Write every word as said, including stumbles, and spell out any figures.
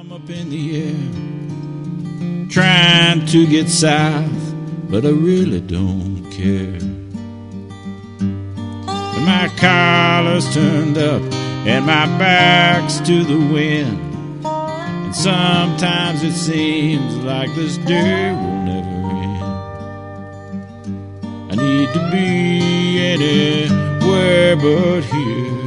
Up in the air, trying to get south, but I really don't care. But my collar's turned up and my back's to the wind, and sometimes it seems like this day will never end. I need to be anywhere but here,